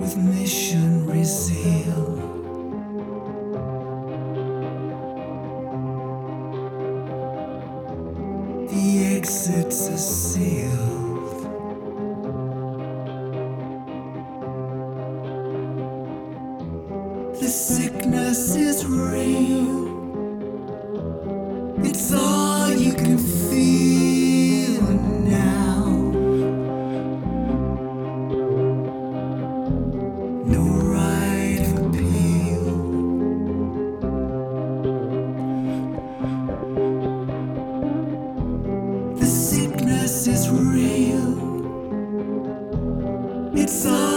with missionary zeal. The exits are sealed. The sickness is real. It's all you can feel now. No right of appeal. The sickness is real. It's all